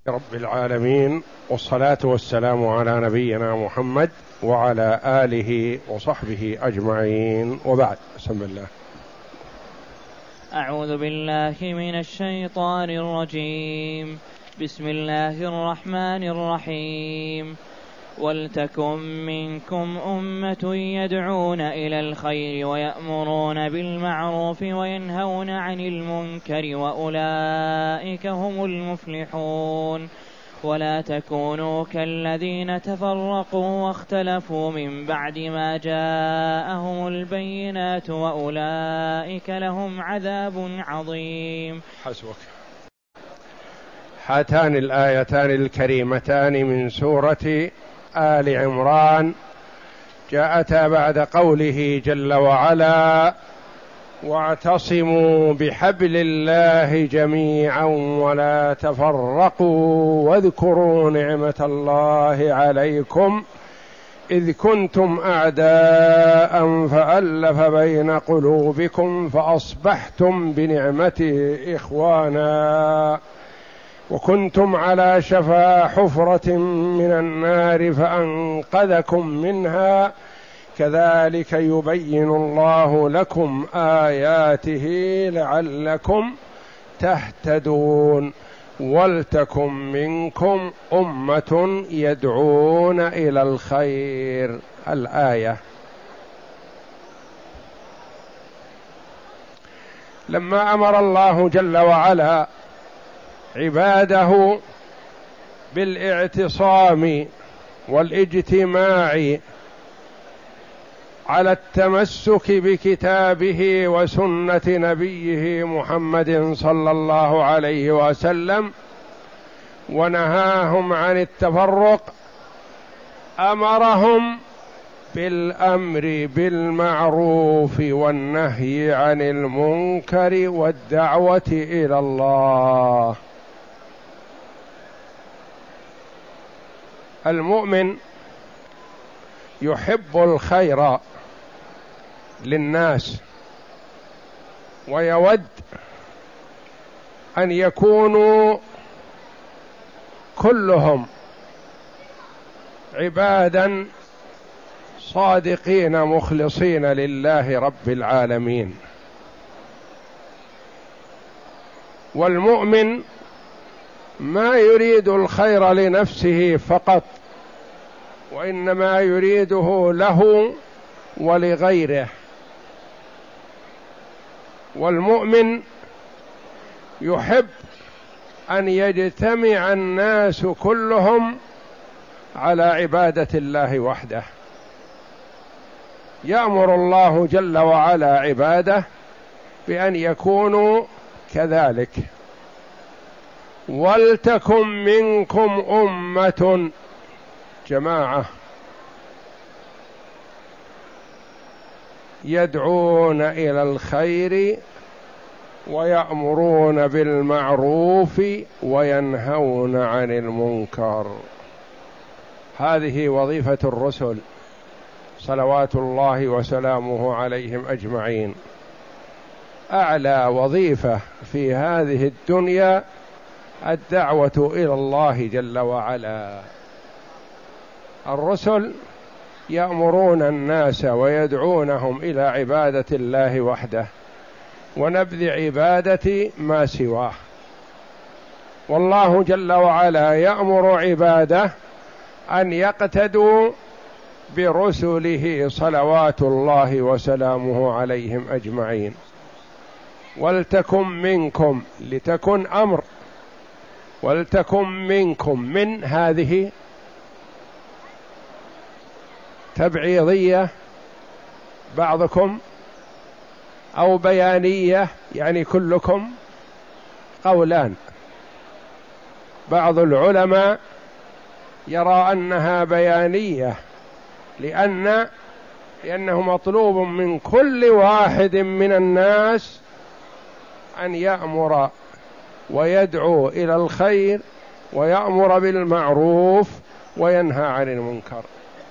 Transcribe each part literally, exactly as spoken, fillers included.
رب العالمين، والصلاة والسلام على نبينا محمد وعلى آله وصحبه أجمعين، وبعد. بسم الله. أعوذ بالله من الشيطان الرجيم. بسم الله الرحمن الرحيم. ولتكن منكم أمة يدعون إلى الخير ويأمرون بالمعروف وينهون عن المنكر وأولئك هم المفلحون. ولا تكونوا كالذين تفرقوا واختلفوا من بعد ما جاءهم البينات وأولئك لهم عذاب عظيم. حسبك. هاتان الآيتان الكريمتان من سورة آل عمران جاءتا بعد قوله جل وعلا: واعتصموا بحبل الله جميعا ولا تفرقوا واذكروا نعمة الله عليكم إذ كنتم أعداء فألف بين قلوبكم فأصبحتم بنعمته إخوانا وكنتم على شفا حفرة من النار فأنقذكم منها كذلك يبين الله لكم آياته لعلكم تهتدون. ولتكن منكم أمة يدعون إلى الخير. الآية. لما أمر الله جل وعلا عباده بالاعتصام والاجتماع على التمسك بكتابه وسنة نبيه محمد صلى الله عليه وسلم ونهاهم عن التفرق، أمرهم بالأمر بالمعروف والنهي عن المنكر والدعوة إلى الله. المؤمن يحب الخير للناس ويود أن يكونوا كلهم عبادا صادقين مخلصين لله رب العالمين. والمؤمن ما يريد الخير لنفسه فقط، وإنما يريده له ولغيره. والمؤمن يحب أن يجتمع الناس كلهم على عبادة الله وحده. يأمر الله جل وعلا عباده بأن يكونوا كذلك. ولتكن منكم أمة، جماعة، يدعون إلى الخير ويأمرون بالمعروف وينهون عن المنكر. هذه وظيفة الرسل صلوات الله وسلامه عليهم أجمعين. أعلى وظيفة في هذه الدنيا الدعوة إلى الله جل وعلا. الرسل يأمرون الناس ويدعونهم إلى عبادة الله وحده ونبذ عبادة ما سواه. والله جل وعلا يأمر عباده أن يقتدوا برسله صلوات الله وسلامه عليهم أجمعين. ولتكن منكم، لتكن أمر، ولتكن منكم، من هذه تبعيضية بعضكم أو بيانية يعني كلكم، قولان. بعض العلماء يرى أنها بيانية لأن لأنه مطلوب من كل واحد من الناس أن يأمر ويدعو إلى الخير ويأمر بالمعروف وينهى عن المنكر.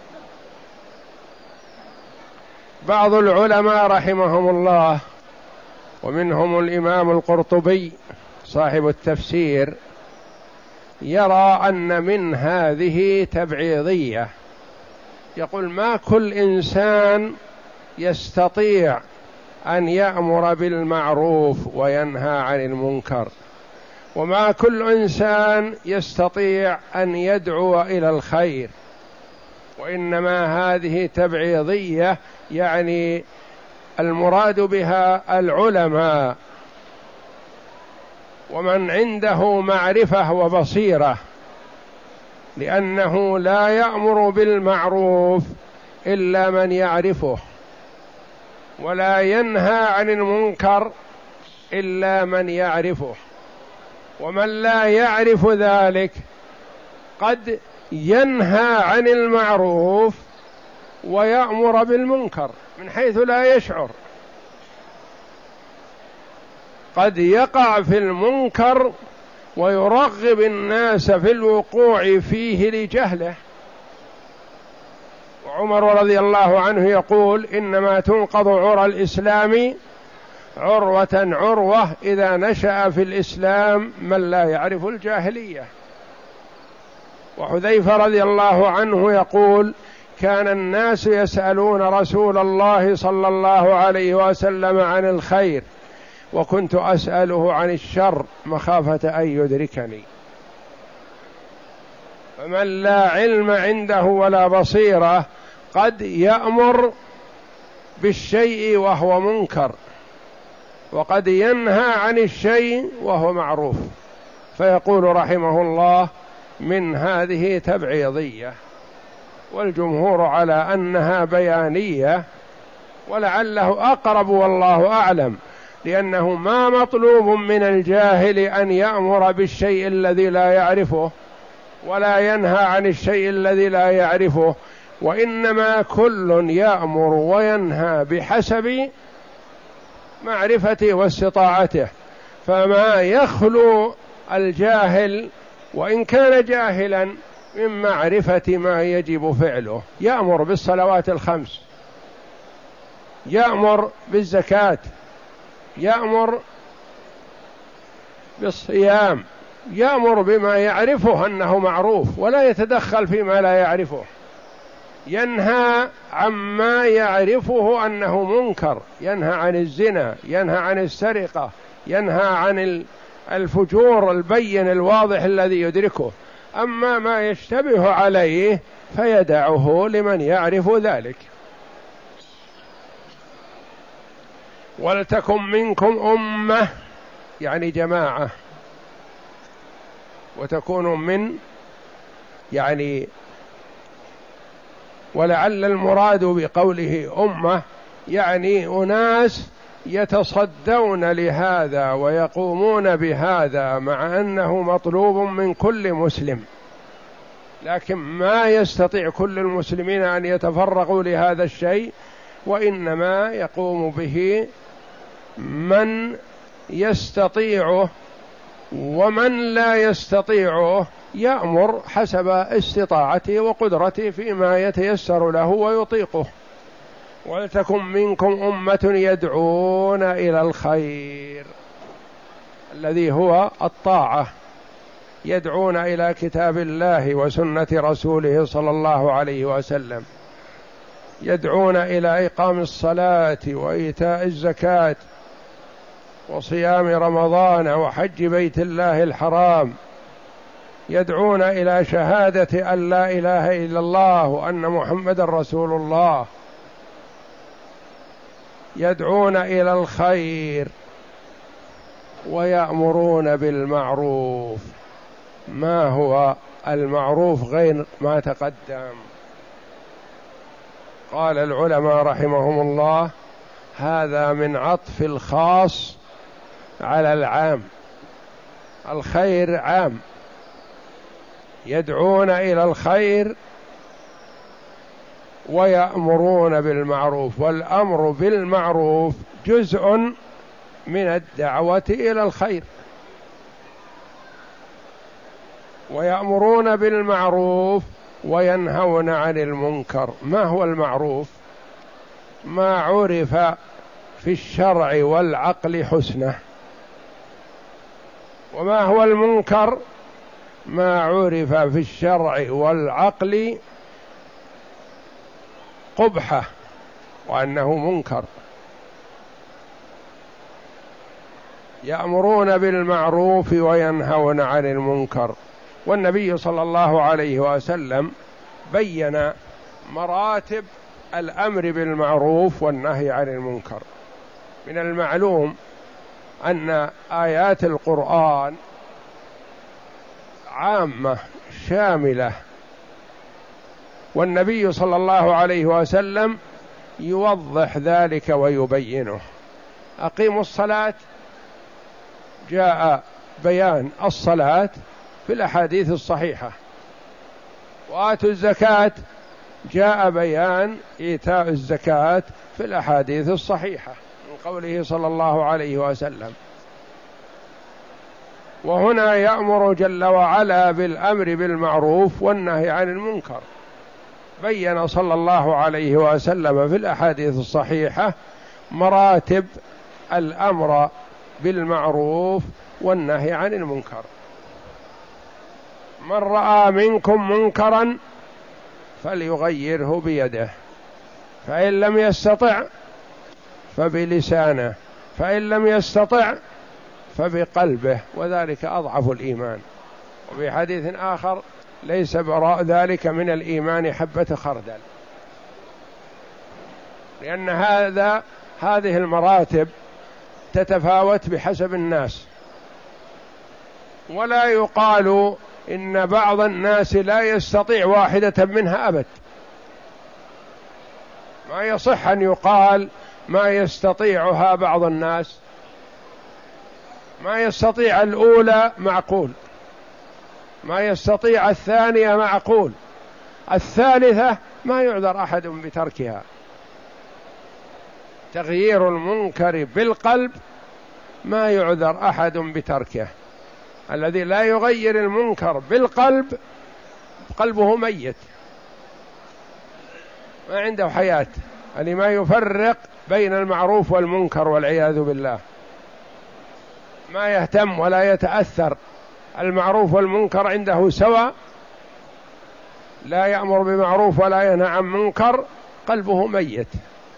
بعض العلماء رحمهم الله ومنهم الإمام القرطبي صاحب التفسير يرى أن من هذه تبعيضية، يقول ما كل إنسان يستطيع أن يأمر بالمعروف وينهى عن المنكر، وما كل إنسان يستطيع أن يدعو إلى الخير، وإنما هذه تبعيضية، يعني المراد بها العلماء ومن عنده معرفة وبصيرة، لأنه لا يأمر بالمعروف إلا من يعرفه، ولا ينهى عن المنكر إلا من يعرفه، ومن لا يعرف ذلك قد ينهى عن المعروف ويأمر بالمنكر من حيث لا يشعر، قد يقع في المنكر ويرغب الناس في الوقوع فيه لجهله. وعمر رضي الله عنه يقول إنما تنقض عرى الإسلام عروة عروة إذا نشأ في الإسلام من لا يعرف الجاهلية. وحذيفة رضي الله عنه يقول كان الناس يسألون رسول الله صلى الله عليه وسلم عن الخير وكنت أسأله عن الشر مخافة أن يدركني. فمن لا علم عنده ولا بصيرة قد يأمر بالشيء وهو منكر، وقد ينهى عن الشيء وهو معروف، فيقول رحمه الله من هذه تبعيضية، والجمهور على أنها بيانية، ولعله أقرب والله أعلم، لأنه ما مطلوب من الجاهل أن يأمر بالشيء الذي لا يعرفه ولا ينهى عن الشيء الذي لا يعرفه، وإنما كل يأمر وينهى بحسب معرفته واستطاعته. فما يخلو الجاهل وإن كان جاهلا من معرفة ما يجب فعله، يأمر بالصلوات الخمس، يأمر بالزكاة، يأمر بالصيام، يأمر بما يعرفه أنه معروف ولا يتدخل فيما لا يعرفه، ينهى عما يعرفه أنه منكر، ينهى عن الزنا، ينهى عن السرقة، ينهى عن الفجور البين الواضح الذي يدركه. أما ما يشتبه عليه فيدعه لمن يعرف ذلك. ولتكن منكم أمة يعني جماعة، وتكون من يعني، ولعل المراد بقوله أمة يعني أناس يتصدون لهذا ويقومون بهذا، مع أنه مطلوب من كل مسلم، لكن ما يستطيع كل المسلمين أن يتفرغوا لهذا الشيء، وإنما يقوم به من يستطيعه، ومن لا يستطيعه يأمر حسب استطاعته وقدرته فيما يتيسر له ويطيقه. ولتكن منكم أمة يدعون إلى الخير الذي هو الطاعة، يدعون إلى كتاب الله وسنة رسوله صلى الله عليه وسلم، يدعون إلى إقام الصلاة وإيتاء الزكاة وصيام رمضان وحج بيت الله الحرام، يدعون إلى شهادة أن لا إله إلا الله وأن محمد رسول الله، يدعون إلى الخير ويأمرون بالمعروف. ما هو المعروف غير ما تقدم؟ قال العلماء رحمهم الله هذا من عطف الخاص على العام، الخير عام، يدعون إلى الخير ويأمرون بالمعروف، والأمر بالمعروف جزء من الدعوة إلى الخير. ويأمرون بالمعروف وينهون عن المنكر. ما هو المعروف؟ ما عرف في الشرع والعقل حسنه. وما هو المنكر؟ ما عرف في الشرع والعقل قبحه وأنه منكر. يأمرون بالمعروف وينهون عن المنكر. والنبي صلى الله عليه وسلم بين مراتب الأمر بالمعروف والنهي عن المنكر. من المعلوم أن آيات القرآن عامة شاملة، والنبي صلى الله عليه وسلم يوضح ذلك ويبينه. أقيموا الصلاة، جاء بيان الصلاة في الأحاديث الصحيحة. وآتوا الزكاة، جاء بيان إيتاء الزكاة في الأحاديث الصحيحة من قوله صلى الله عليه وسلم. وهنا يأمر جل وعلا بالأمر بالمعروف والنهي عن المنكر. بين صلى الله عليه وسلم في الأحاديث الصحيحة مراتب الأمر بالمعروف والنهي عن المنكر. من رأى منكم منكرا فليغيره بيده، فإن لم يستطع فبلسانه، فإن لم يستطع فبقلبه، وذلك أضعف الإيمان. وفي حديث آخر: ليس براء ذلك من الإيمان حبة خردل. لأن هذا هذه المراتب تتفاوت بحسب الناس، ولا يقال إن بعض الناس لا يستطيع واحدة منها أبد. ما يصح أن يقال ما يستطيعها بعض الناس. ما يستطيع الأولى معقول، ما يستطيع الثانية معقول، الثالثة ما يعذر أحد بتركها. تغيير المنكر بالقلب ما يعذر أحد بتركه. الذي لا يغير المنكر بالقلب قلبه ميت، ما عنده حياة، اللي ما يفرق بين المعروف والمنكر والعياذ بالله، ما يهتم ولا يتأثر. المعروف والمنكر عنده سواء، لا يأمر بمعروف ولا ينهى عن منكر، قلبه ميت.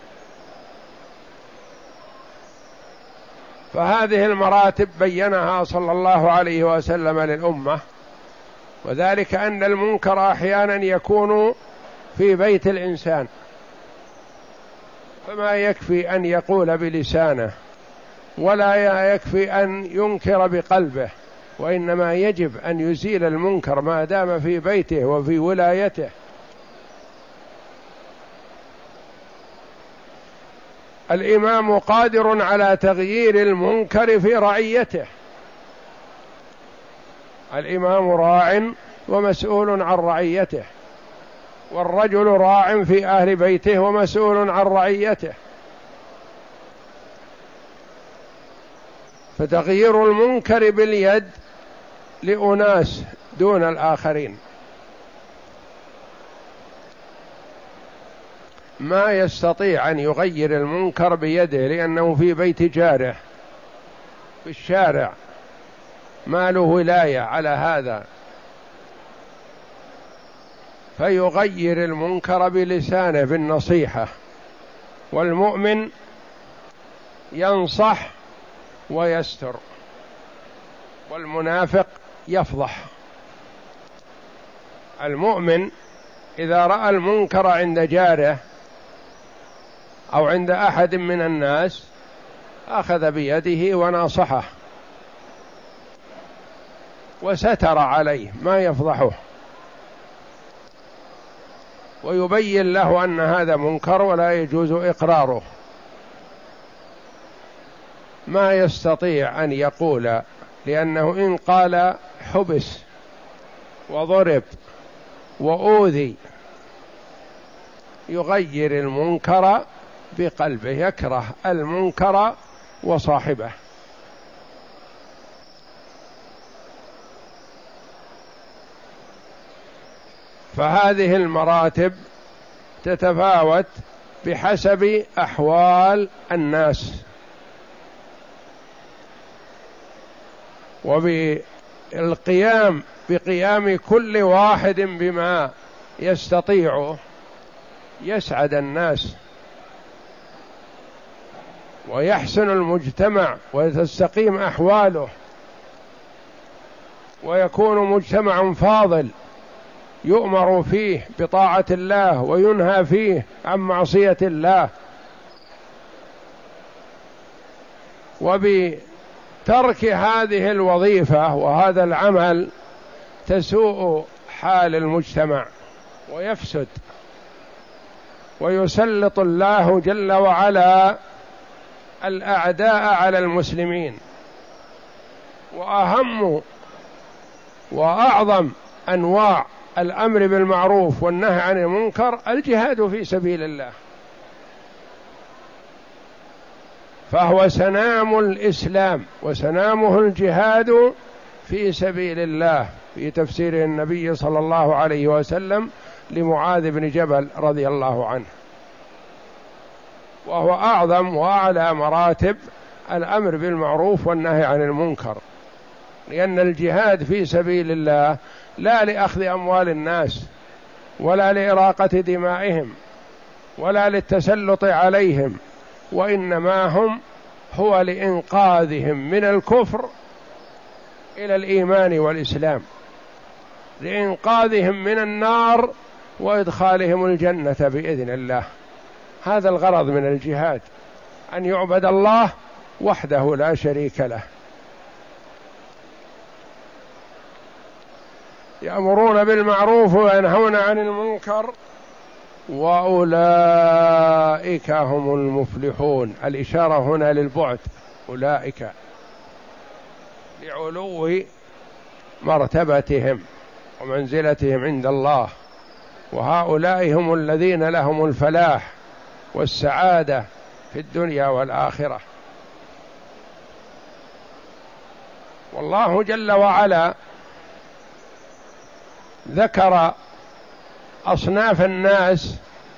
فهذه المراتب بينها صلى الله عليه وسلم للأمة. وذلك أن المنكر أحيانا يكون في بيت الإنسان، فما يكفي أن يقول بلسانه، ولا يكفي أن ينكر بقلبه، وإنما يجب أن يزيل المنكر ما دام في بيته وفي ولايته. الإمام قادر على تغيير المنكر في رعيته. الإمام راع ومسؤول عن رعيته، والرجل راع في أهل بيته ومسؤول عن رعيته. فتغيير المنكر باليد لأناس دون الآخرين. ما يستطيع أن يغير المنكر بيده لأنه في بيت جاره في الشارع، ما له ولاية على هذا، فيغير المنكر بلسانه بالنصيحة. والمؤمن ينصح ويستر، والمنافق يفضح. المؤمن إذا رأى المنكر عند جاره أو عند أحد من الناس أخذ بيده وناصحه وستر عليه، ما يفضحه، ويبين له أن هذا منكر ولا يجوز إقراره. ما يستطيع أن يقول، لأنه إن قال حبس وضرب وأوذي. يغير المنكر بقلبه، يكره المنكر وصاحبه. فهذه المراتب تتفاوت بحسب أحوال الناس القيام بقيام كل واحد بما يستطيعه يسعد الناس ويحسن المجتمع وتستقيم أحواله ويكون مجتمع فاضل يؤمر فيه بطاعة الله وينهى فيه عن معصية الله، وبترك هذه الوظيفة وهذا العمل تسوء حال المجتمع ويفسد، ويسلط الله جل وعلا الأعداء على المسلمين. وأهم وأعظم أنواع الأمر بالمعروف والنهي عن المنكر الجهاد في سبيل الله، فهو سنام الإسلام وسنامه الجهاد في سبيل الله، في تفسير النبي صلى الله عليه وسلم لمعاذ بن جبل رضي الله عنه، وهو أعظم وأعلى مراتب الأمر بالمعروف والنهي عن المنكر، لأن الجهاد في سبيل الله لا لأخذ أموال الناس ولا لإراقة دمائهم ولا للتسلط عليهم، وإنما هم هو لإنقاذهم من الكفر إلى الإيمان والإسلام، لإنقاذهم من النار وإدخالهم الجنة بإذن الله. هذا الغرض من الجهاد، أن يعبد الله وحده لا شريك له. يأمرون بالمعروف وينهون عن المنكر وأولئك هم المفلحون. الإشارة هنا للبعد، أولئك لعلو مرتبتهم ومنزلتهم عند الله، وهؤلاء هم الذين لهم الفلاح والسعادة في الدنيا والآخرة. والله جل وعلا ذكر أصناف الناس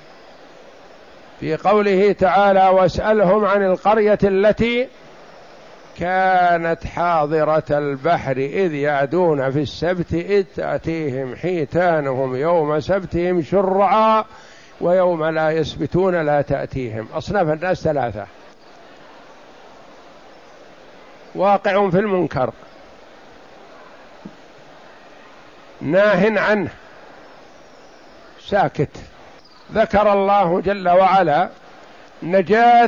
في قوله تعالى: واسألهم عن القرية التي كانت حاضرة البحر إذ يعدون في السبت إذ تأتيهم حيتانهم يوم سبتهم شرعا ويوم لا يسبتون لا تأتيهم. أصناف الناس ثلاثة: واقع في المنكر، ناه عنه، ساكت. ذكر الله جل وعلا نجاة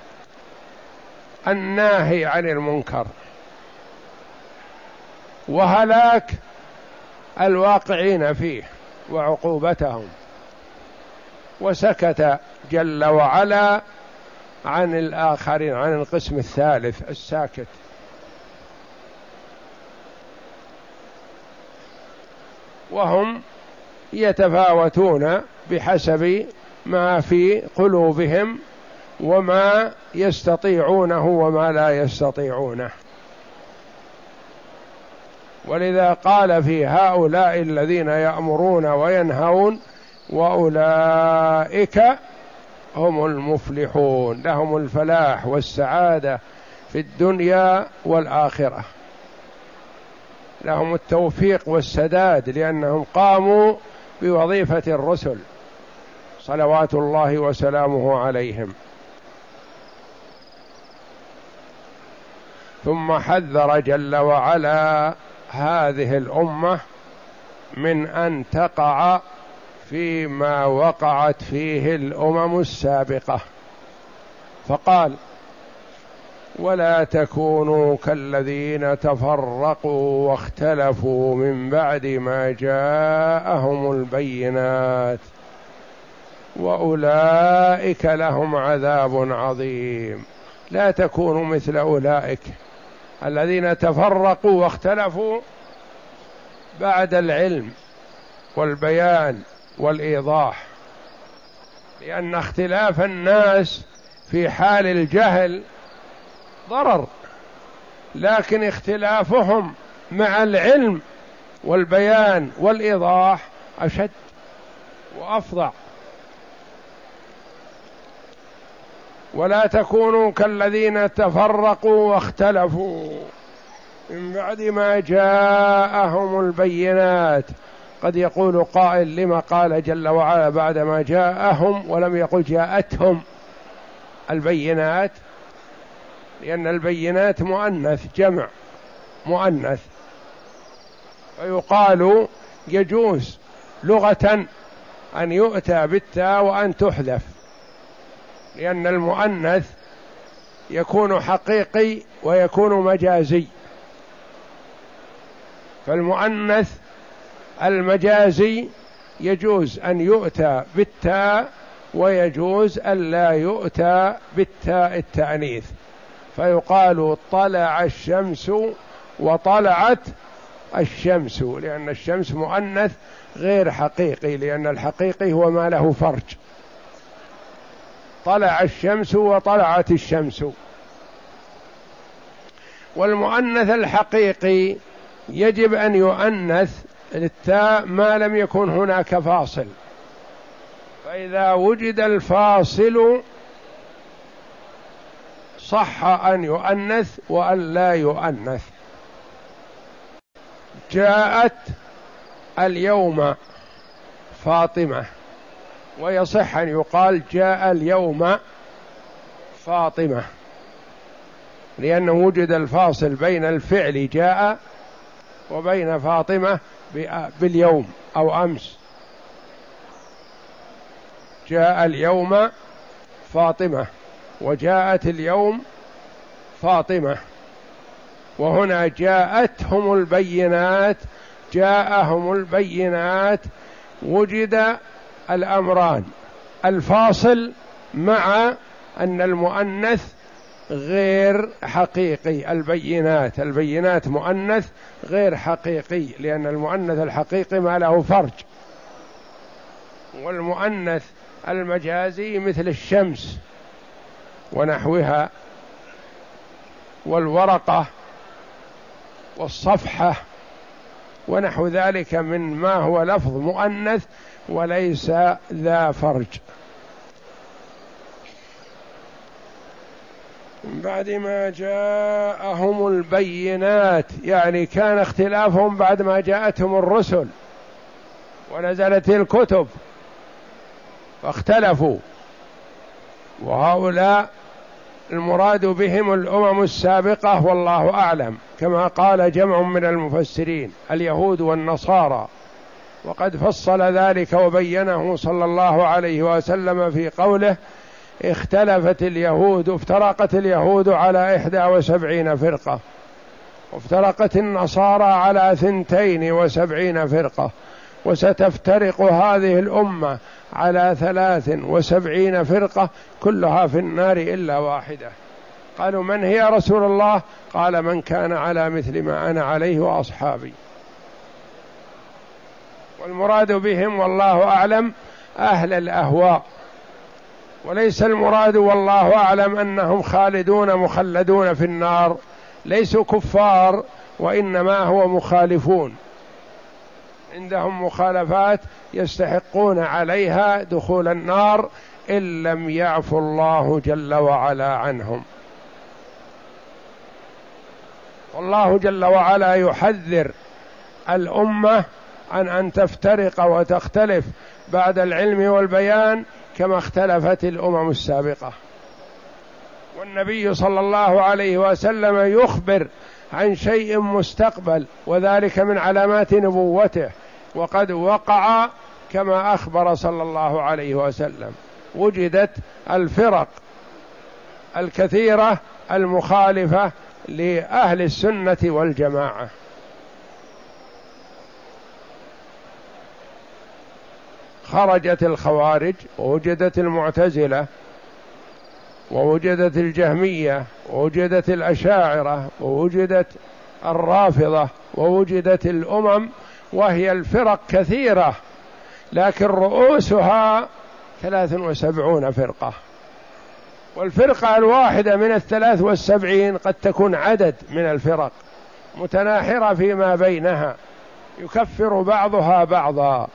الناهي عن المنكر وهلاك الواقعين فيه وعقوبتهم، وسكت جل وعلا عن الآخرين، عن القسم الثالث الساكت. وهم يتفاوتون بحسب ما في قلوبهم وما يستطيعونه وما لا يستطيعونه. ولذا قال في هؤلاء الذين يأمرون وينهون وأولئك هم المفلحون، لهم الفلاح والسعادة في الدنيا والآخرة، لهم التوفيق والسداد لأنهم قاموا بوظيفة الرسل صلوات الله وسلامه عليهم. ثم حذر جل وعلا هذه الأمة من أن تقع فيما وقعت فيه الأمم السابقة، فقال: ولا تكونوا كالذين تفرقوا واختلفوا من بعد ما جاءهم البينات وأولئك لهم عذاب عظيم. لا تكونوا مثل أولئك الذين تفرقوا واختلفوا بعد العلم والبيان والإيضاح، لأن اختلاف الناس في حال الجهل ضرر، لكن اختلافهم مع العلم والبيان والإيضاح أشد وأفظع. ولا تكونوا كالذين تفرقوا واختلفوا من بعد ما جاءهم البينات. قد يقول قائل لما قال جل وعلا بعد ما جاءهم ولم يقل جاءتهم البينات؟ لأن البينات مؤنث، جمع مؤنث، فيقال يجوز لغة أن يؤتى بالتاء وأن تحذف، لأن المؤنث يكون حقيقي ويكون مجازي. فالمؤنث المجازي يجوز أن يؤتى بالتاء ويجوز أن لا يؤتى بالتاء التأنيث، فيقال طلع الشمس وطلعت الشمس، لأن الشمس مؤنث غير حقيقي، لأن الحقيقي هو ما له فرج. طلع الشمس وطلعت الشمس. والمؤنث الحقيقي يجب أن يؤنث للتاء ما لم يكن هناك فاصل، فإذا وجد الفاصل صح أن يؤنث وأن لا يؤنث. جاءت اليوم فاطمة، ويصح أن يقال جاء اليوم فاطمة، لأنه وجد الفاصل بين الفعل جاء وبين فاطمة باليوم أو أمس. جاء اليوم فاطمة وجاءت اليوم فاطمة. وهنا جاءتهم البينات، جاءهم البينات، وجد الأمران، الفاصل مع أن المؤنث غير حقيقي. البينات البينات مؤنث غير حقيقي، لأن المؤنث الحقيقي ما له فرج، والمؤنث المجازي مثل الشمس ونحوها والورقة والصفحة ونحو ذلك من ما هو لفظ مؤنث وليس ذا فرج. من بعد ما جاءهم البينات، يعني كان اختلافهم بعد ما جاءتهم الرسل ونزلت الكتب فاختلفوا، وهؤلاء المراد بهم الأمم السابقة والله أعلم، كما قال جمع من المفسرين اليهود والنصارى، وقد فصل ذلك وبينه صلى الله عليه وسلم في قوله: اختلفت اليهود افترقت اليهود على إحدى وسبعين فرقة، وافترقت النصارى على ثنتين وسبعين فرقة، وستفترق هذه الأمة على ثلاث وسبعين فرقة كلها في النار إلا واحدة. قالوا: من هي يا رسول الله؟ قال: من كان على مثل ما أنا عليه وأصحابي. والمراد بهم والله أعلم أهل الأهواء، وليس المراد والله أعلم أنهم خالدون مخلدون في النار، ليسوا كفار، وإنما هو مخالفون، عندهم مخالفات يستحقون عليها دخول النار إن لم يعفو الله جل وعلا عنهم. والله جل وعلا يحذر الأمة عن أن تفترق وتختلف بعد العلم والبيان كما اختلفت الأمم السابقة. والنبي صلى الله عليه وسلم يخبر عن شيء مستقبل، وذلك من علامات نبوته، وقد وقع كما أخبر صلى الله عليه وسلم. وجدت الفرق الكثيرة المخالفة لأهل السنة والجماعة. خرجت الخوارج، ووجدت المعتزلة، ووجدت الجهمية، ووجدت الأشاعرة، ووجدت الرافضة، ووجدت الأمم، وهي الفرق كثيرة، لكن رؤوسها ثلاث وسبعون فرقة. والفرقة الواحدة من الثلاث والسبعين قد تكون عدد من الفرق متناحرة فيما بينها يكفر بعضها بعضا.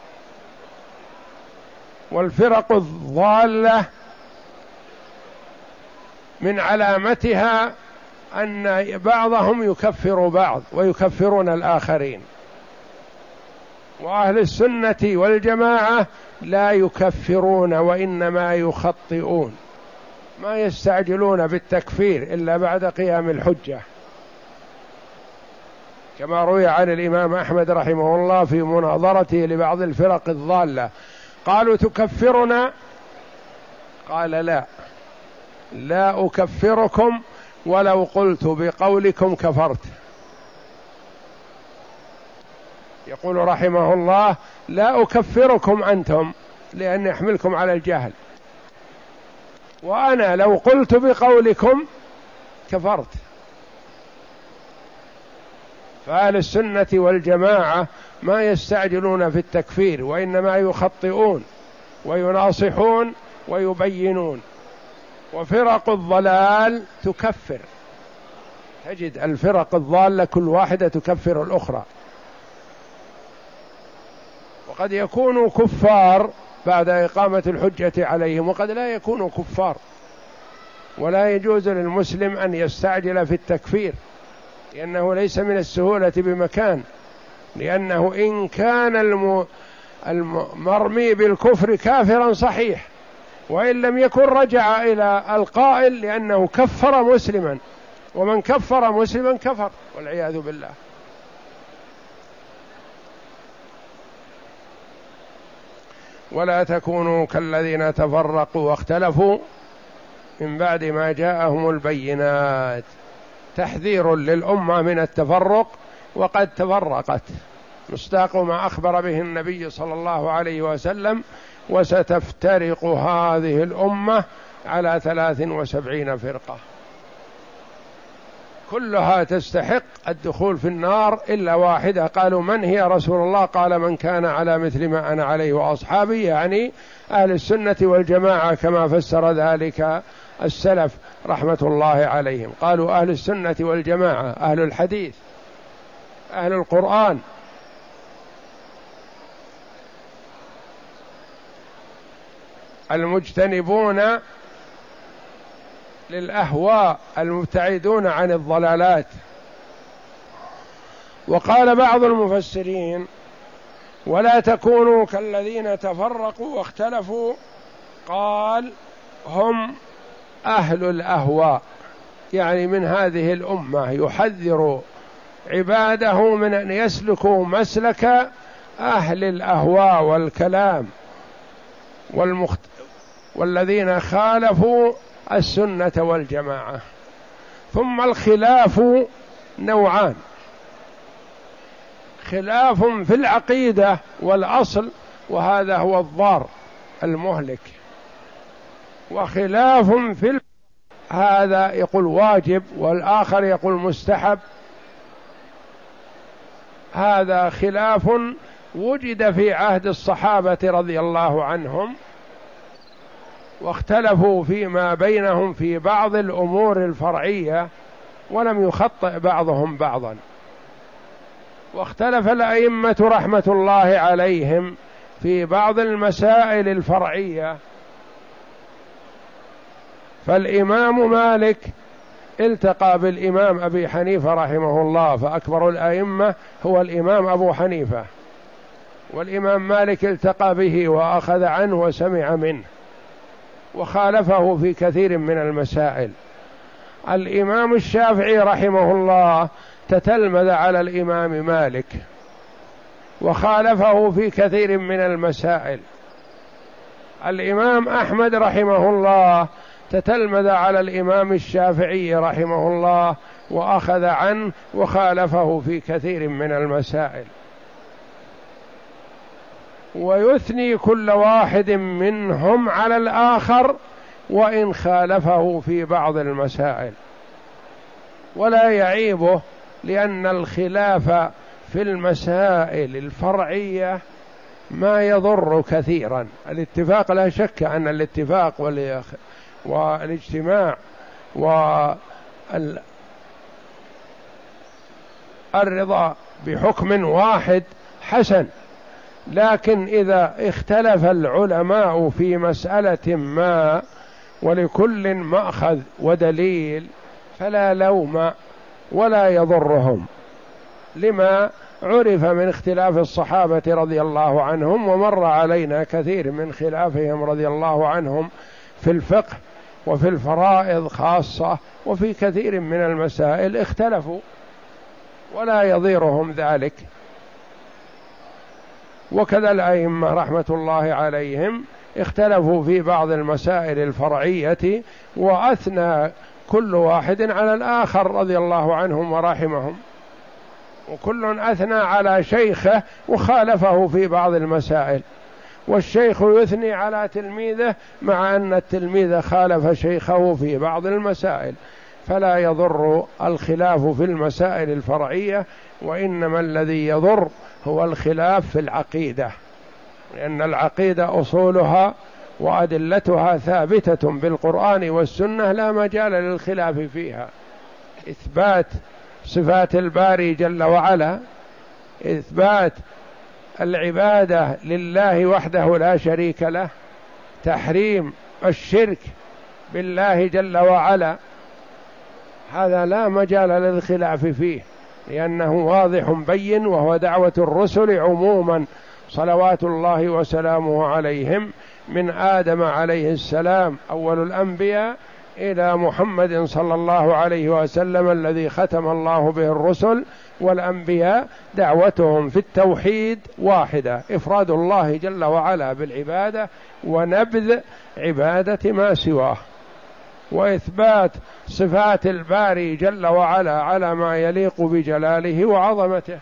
والفرق الضالة من علامتها أن بعضهم يكفر بعض ويكفرون الآخرين، وأهل السنة والجماعة لا يكفرون وإنما يخطئون، ما يستعجلون بالتكفير إلا بعد قيام الحجة، كما روي عن الإمام أحمد رحمه الله في مناظرته لبعض الفرق الضالة، قالوا تكفرنا؟ قال لا، لا أكفركم ولو قلت بقولكم كفرت. يقول رحمه الله لا أكفركم أنتم لأن يحملكم على الجهل، وأنا لو قلت بقولكم كفرت. فأهل السنة والجماعة ما يستعجلون في التكفير وإنما يخطئون ويناصحون ويبينون، وفرق الضلال تكفر، تجد الفرق الضالة كل واحدة تكفر الأخرى، وقد يكونوا كفار بعد إقامة الحجة عليهم وقد لا يكونوا كفار، ولا يجوز للمسلم أن يستعجل في التكفير لأنه ليس من السهولة بمكان، لأنه إن كان الم... المرمي بالكفر كافرا صحيح، وإن لم يكن رجع إلى القائل لأنه كفر مسلما، ومن كفر مسلما كفر والعياذ بالله. ولا تكونوا كالذين تفرقوا واختلفوا من بعد ما جاءهم البينات، تحذير للأمة من التفرق، وقد تفرقت مصداق ما أخبر به النبي صلى الله عليه وسلم: وستفترق هذه الأمة على ثلاث وسبعين فرقة كلها تستحق الدخول في النار إلا واحدة. قالوا من هي رسول الله؟ قال من كان على مثل ما أنا عليه وأصحابي، يعني أهل السنة والجماعة كما فسر ذلك السلف رحمة الله عليهم. قالوا أهل السنة والجماعة أهل الحديث أهل القرآن. المجتنبون للأهواء المبتعدون عن الضلالات. وقال بعض المفسرين: ولا تكونوا كالذين تفرقوا واختلفوا، قال هم أهل الأهواء، يعني من هذه الأمة، يحذر عباده من أن يسلكوا مسلك أهل الأهواء والكلام والمخت... والذين خالفوا السنة والجماعة. ثم الخلاف نوعان: خلاف في العقيدة والأصل وهذا هو الضار المهلك، وخلاف في ال... هذا يقول واجب والآخر يقول مستحب. هذا خلاف وجد في عهد الصحابة رضي الله عنهم، واختلفوا فيما بينهم في بعض الأمور الفرعية ولم يخطئ بعضهم بعضا. واختلف الأئمة رحمة الله عليهم في بعض المسائل الفرعية، فالإمام مالك التقى بالإمام أبي حنيفة رحمه الله، فأكبر الأئمة هو الإمام أبو حنيفة، والإمام مالك التقى به وأخذ عنه وسمع منه، وخالفه في كثير من المسائل. الإمام الشافعي رحمه الله تتلمذ على الإمام مالك وخالفه في كثير من المسائل. الإمام أحمد رحمه الله تتلمذ على الإمام الشافعي رحمه الله وأخذ عنه وخالفه في كثير من المسائل، ويثني كل واحد منهم على الآخر وإن خالفه في بعض المسائل، ولا يعيبه، لأن الخلاف في المسائل الفرعية ما يضر كثيرا. الاتفاق لا شك أن الاتفاق والاجتماع والرضا بحكم واحد حسن، لكن إذا اختلف العلماء في مسألة ما ولكل مأخذ ودليل فلا لوم ولا يضرهم، لما عرف من اختلاف الصحابة رضي الله عنهم، ومر علينا كثير من خلافهم رضي الله عنهم في الفقه وفي الفرائض خاصة، وفي كثير من المسائل اختلفوا ولا يضيرهم ذلك. وكذا الأئمة رحمة الله عليهم اختلفوا في بعض المسائل الفرعية، وأثنى كل واحد على الآخر رضي الله عنهم ورحمهم، وكل أثنى على شيخه وخالفه في بعض المسائل، والشيخ يثني على تلميذه مع أن التلميذ خالف شيخه في بعض المسائل، فلا يضر الخلاف في المسائل الفرعية، وإنما الذي يضر هو الخلاف في العقيدة، لأن العقيدة أصولها وأدلتها ثابتة بالقرآن والسنة، لا مجال للخلاف فيها. إثبات صفات الباري جل وعلا، إثبات العبادة لله وحده لا شريك له، تحريم الشرك بالله جل وعلا، هذا لا مجال للخلاف فيه، لأنه واضح بين، وهو دعوة الرسل عموما صلوات الله وسلامه عليهم، من آدم عليه السلام أول الأنبياء إلى محمد صلى الله عليه وسلم الذي ختم الله به الرسل والأنبياء، دعوتهم في التوحيد واحدة، إفراد الله جل وعلا بالعبادة ونبذ عبادة ما سواه، وإثبات صفات الباري جل وعلا على ما يليق بجلاله وعظمته،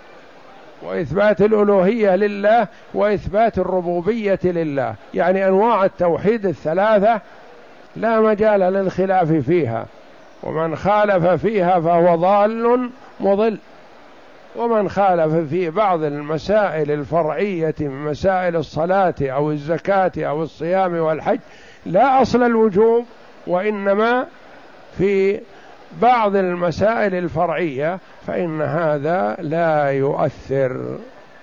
وإثبات الألوهية لله، وإثبات الربوبية لله، يعني أنواع التوحيد الثلاثة لا مجال للخلاف فيها، ومن خالف فيها فهو ضال مضل. ومن خالف في بعض المسائل الفرعية من مسائل الصلاة أو الزكاة أو الصيام والحج لا أصل الوجوب، وإنما في بعض المسائل الفرعية، فإن هذا لا يؤثر.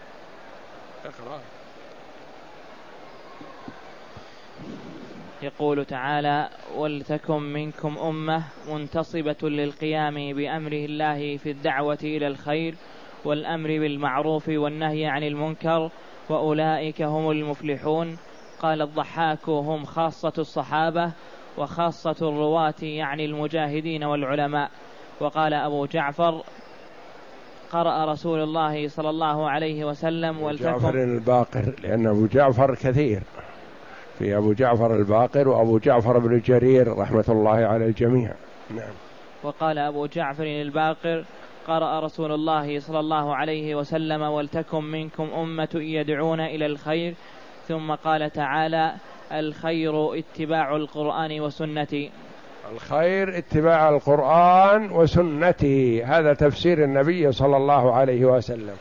يقول تعالى: ولتكن منكم أمة منتصبة للقيام بأمره الله في الدعوة إلى الخير والأمر بالمعروف والنهي عن المنكر، وأولئك هم المفلحون. قال الضحاك: هم خاصة الصحابة وخاصة الرواة، يعني المجاهدين والعلماء. وقال أبو جعفر: قرأ رسول الله صلى الله عليه وسلم ولتكن جعفر الباقر، لأن أبو جعفر كثير، في أبو جعفر الباقر وأبو جعفر بن جرير رحمة الله على الجميع. نعم. وقال أبو جعفر الباقر: قرأ رسول الله صلى الله عليه وسلم ولتكن منكم أمة يدعون إلى الخير. ثم قال تعالى: الخير اتباع القرآن وسنتي. الخير اتباع القرآن وسنته، هذا تفسير النبي صلى الله عليه وسلم.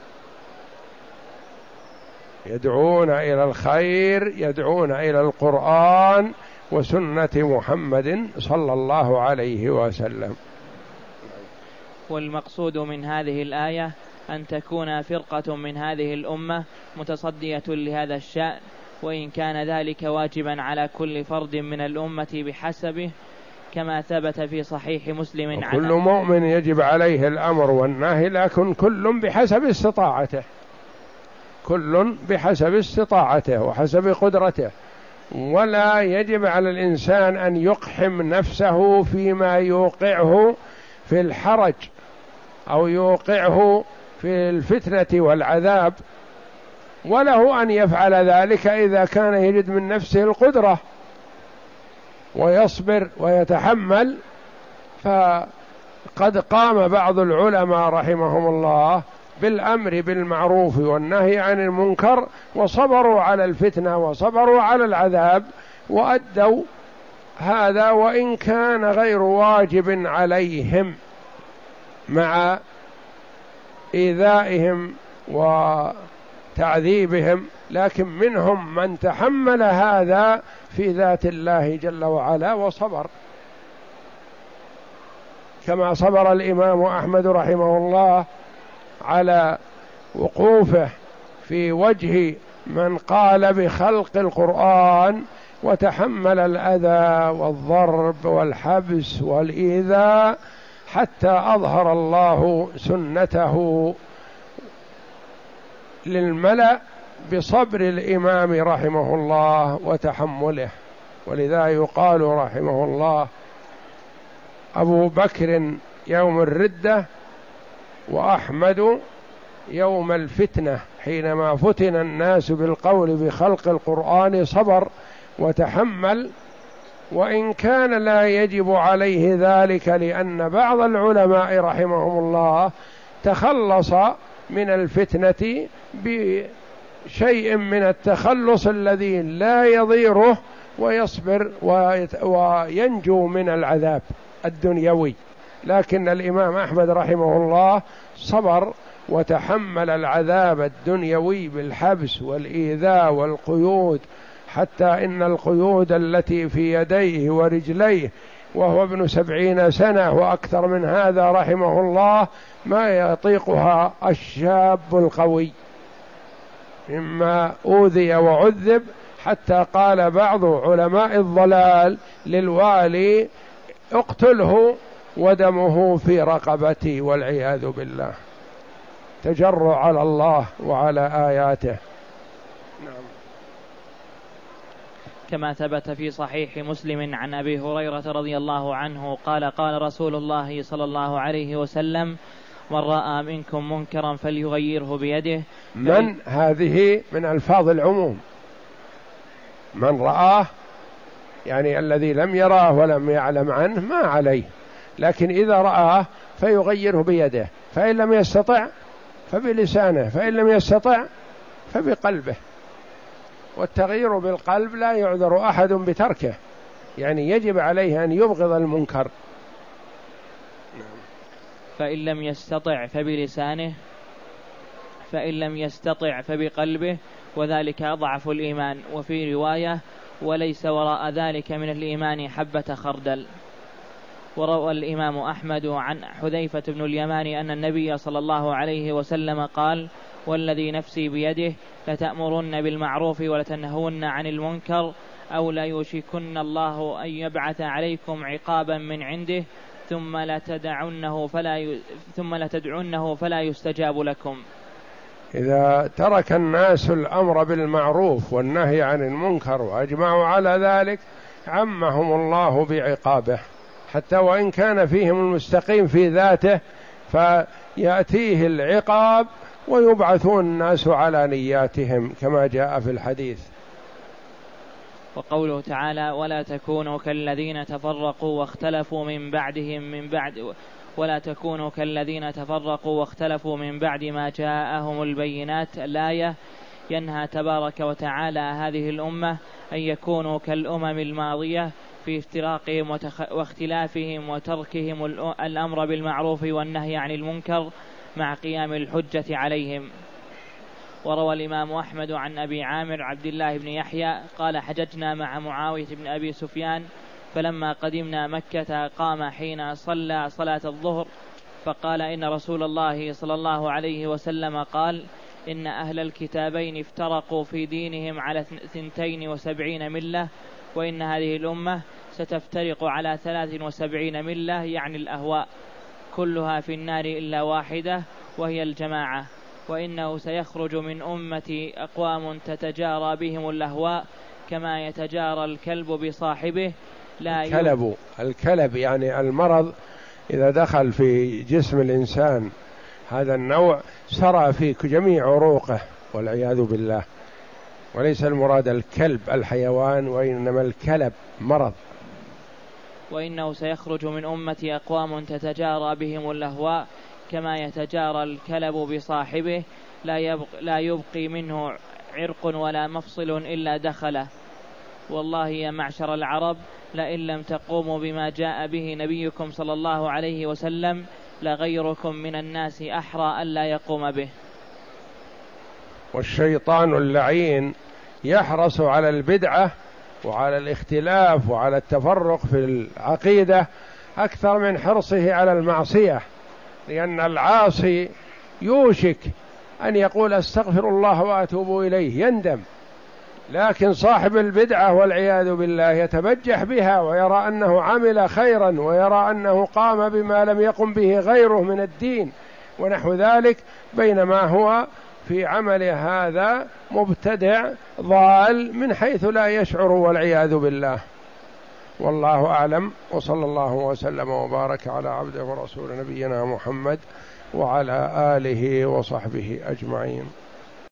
يدعون إلى الخير، يدعون إلى القرآن وسنة محمد صلى الله عليه وسلم. والمقصود من هذه الآية أن تكون فرقة من هذه الأمة متصدية لهذا الشأن، وإن كان ذلك واجبا على كل فرد من الأمة بحسبه، كما ثبت في صحيح مسلم عن كل مؤمن يجب عليه الأمر والنهي، لكن كل بحسب استطاعته، كل بحسب استطاعته وحسب قدرته، ولا يجب على الإنسان أن يقحم نفسه فيما يوقعه في الحرج أو يوقعه في الفتنة والعذاب، وله أن يفعل ذلك إذا كان يجد من نفسه القدرة ويصبر ويتحمل. فقد قام بعض العلماء رحمهم الله بالأمر بالمعروف والنهي عن المنكر، وصبروا على الفتنة وصبروا على العذاب، وأدوا هذا وإن كان غير واجب عليهم، مع إيذائهم وتعذيبهم، لكن منهم من تحمل هذا في ذات الله جل وعلا وصبر، كما صبر الإمام أحمد رحمه الله على وقوفه في وجه من قال بخلق القرآن وتحمل الأذى والضرب والحبس والإيذاء حتى أظهر الله سنته للملأ بصبر الإمام رحمه الله وتحمله. ولذا يقال رحمه الله أبو بكر يوم الردة وأحمد يوم الفتنة، حينما فتن الناس بالقول بخلق القرآن صبر وتحمل، وإن كان لا يجب عليه ذلك، لأن بعض العلماء رحمهم الله تخلص من الفتنة بشيء من التخلص الذي لا يضيره ويصبر وينجو من العذاب الدنيوي. لكن الإمام أحمد رحمه الله صبر وتحمل العذاب الدنيوي بالحبس والإيذاء والقيود، حتى إن القيود التي في يديه ورجليه وهو ابن سبعين سنة وأكثر من هذا رحمه الله ما يطيقها الشاب القوي، مما أوذي وعذب، حتى قال بعض علماء الضلال للوالي اقتله ودمه في رقبتي، والعياذ بالله، تجرع على الله وعلى آياته. نعم. كما ثبت في صحيح مسلم عن أبي هريرة رضي الله عنه قال قال رسول الله صلى الله عليه وسلم: من رأى منكم منكرا فليغيره بيده. من هذه من ألفاظ العموم، من رآه يعني الذي لم يراه ولم يعلم عنه ما عليه، لكن إذا رآه فيغيره بيده، فإن لم يستطع فبلسانه، فإن لم يستطع فبقلبه. والتغيير بالقلب لا يعذر أحد بتركه، يعني يجب عليه أن يبغض المنكر. فإن لم يستطع فبلسانه، فإن لم يستطع فبقلبه، وذلك أضعف الإيمان. وفي رواية: وليس وراء ذلك من الإيمان حبة خردل. وروى الإمام أحمد عن حذيفة بن اليمان أن النبي صلى الله عليه وسلم قال: والذي نفسي بيده لتأمرن بالمعروف ولتنهون عن المنكر، أو لا يوشكن الله أن يبعث عليكم عقابا من عنده ثم لا تدعنه فلا ي... ثم لا تدعنه فلا يستجاب لكم. إذا ترك الناس الأمر بالمعروف والنهي عن المنكر وأجمعوا على ذلك عمهم الله بعقابه، حتى وإن كان فيهم المستقيم في ذاته فيأتيه العقاب ويبعثون الناس على نياتهم كما جاء في الحديث. وقوله تعالى: ولا تكونوا كالذين تفرقوا واختلفوا من بعدهم من بعد ولا تكونوا كالذين تفرقوا واختلفوا من بعد ما جاءهم البينات. الآية ينهى تبارك وتعالى هذه الأمة أن يكونوا كالأمم الماضية في افتراقهم وتخ... واختلافهم وتركهم الأمر بالمعروف والنهي عن المنكر مع قيام الحجة عليهم. وروى الإمام أحمد عن أبي عامر عبد الله بن يحيى قال: حججنا مع معاوية بن أبي سفيان، فلما قدمنا مكة قام حين صلى صلاة الظهر فقال: إن رسول الله صلى الله عليه وسلم قال: إن أهل الكتابين افترقوا في دينهم على ثنتين وسبعين ملة، وإن هذه الأمة ستفترق على ثلاث وسبعين ملة، يعني الأهواء، كلها في النار إلا واحدة وهي الجماعة. وإنه سيخرج من أمتي أقوام تتجارى بهم الأهواء كما يتجارى الكلب بصاحبه. لا الكلب الكلب يعني المرض إذا دخل في جسم الإنسان هذا النوع سرى في جميع عروقه والعياذ بالله، وليس المراد الكلب الحيوان، وإنما الكلب مرض. وإنه سيخرج من أمتي أقوام تتجارى بهم الأهواء كما يتجارى الكلب بصاحبه، لا يبق لا يبقي منه عرق ولا مفصل إلا دخله. والله يا معشر العرب لئن لم تقوموا بما جاء به نبيكم صلى الله عليه وسلم لغيركم من الناس أحرى ألا يقوم به. والشيطان اللعين يحرص على البدعة وعلى الاختلاف وعلى التفرق في العقيدة أكثر من حرصه على المعصية، لأن العاصي يوشك أن يقول استغفر الله وأتوب إليه، يندم لكن صاحب البدعة والعياذ بالله يتبجح بها ويرى أنه عمل خيرا ويرى أنه قام بما لم يقم به غيره من الدين ونحو ذلك، بينما هو في عمل هذا مبتدع ضال من حيث لا يشعر والعياذ بالله. والله أعلم، وصلى الله وسلم وبارك على عبده ورسول نبينا محمد وعلى آله وصحبه أجمعين.